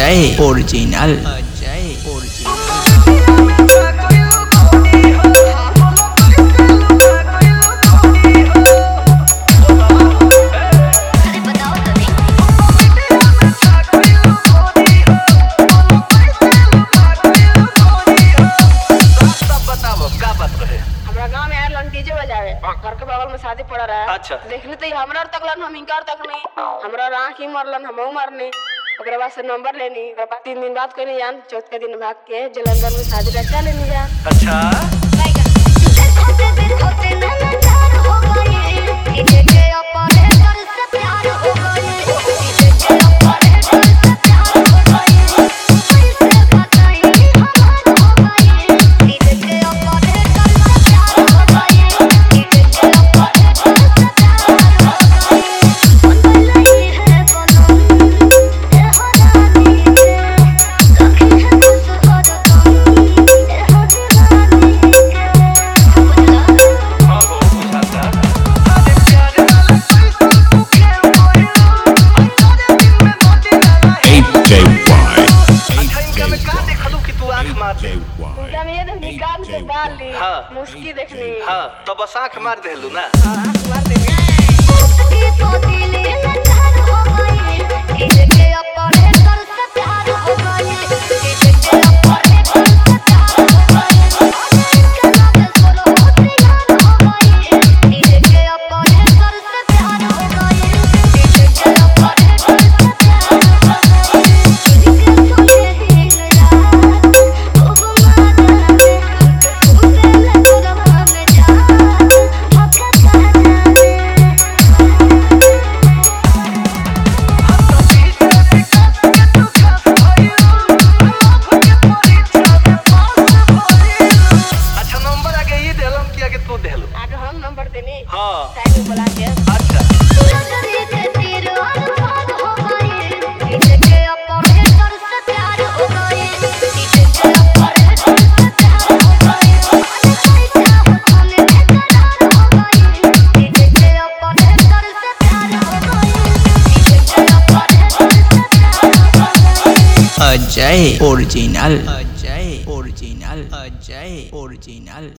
Ajay original Ajay original. DJ बजावे घर के बगल में शादी पड़ा रहा। अच्छा देखने तो हमरा तकलन हम इनकार तक नहीं हमरा आँख ही मरलन हम मरनी। ओकरे बाद से नंबर लेनी ओकरे बाद 3 दिन बाद कोई जान चौथ के दिन भाग के जलंधर में शादी रचा लेनी जान। अच्छा मुस्की देखनी हाँ तो बस आँख मार देलू ना। मार देनी हाँ बुला के अच्छा Ajay original Ajay original Ajay original.